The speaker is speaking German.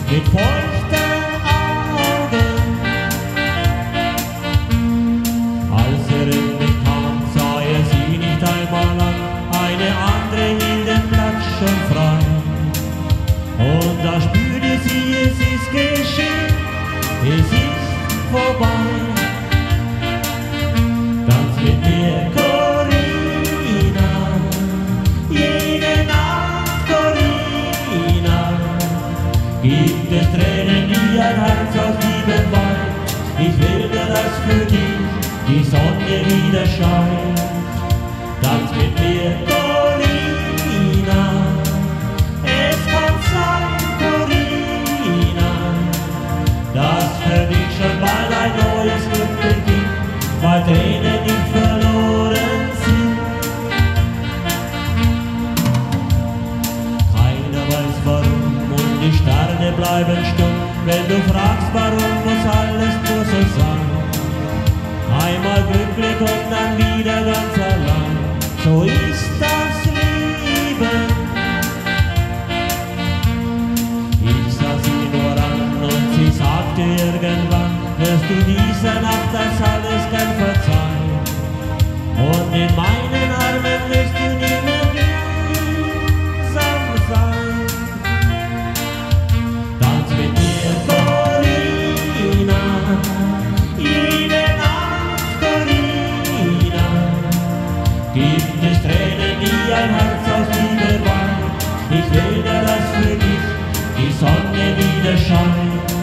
mit feuchten Augen. Als endlich kam, sah sie nicht einmal an, eine andere hielt den Platz schon frei. Und da spürte sie, es ist geschehen, es ist vorbei. Tanz mit mir, Corinna, jede Nacht, Corinna. Gibt es Tränen, die ein Herz aus Liebe weint? Ich will nur, dass für dich die Sonne wieder scheint. Tanz mit mir, Corinna, es kann sein, Corinna, dass für dich schon bald ein neues Glück beginnt, weil Tränen nicht verloren sind. Keiner weiß warum und die Sterne bleiben stumm. Wenn du fragst warum, muss alles nur so sein. Einmal glücklich und dann wieder ganz allein. So ist das Leben. Ich sah sie nur an und sie sagte irgendwann, wirst du diese Nacht das alles gern verzeihen. Und in meinen Armen wirst du nie mehr einsam sein. Tanz mit mir, Corinna, jede Nacht, Corinna. Gibt es Tränen, die ein Herz aus Liebe weint? Ich will nur, dass für dich die Sonne wieder scheint.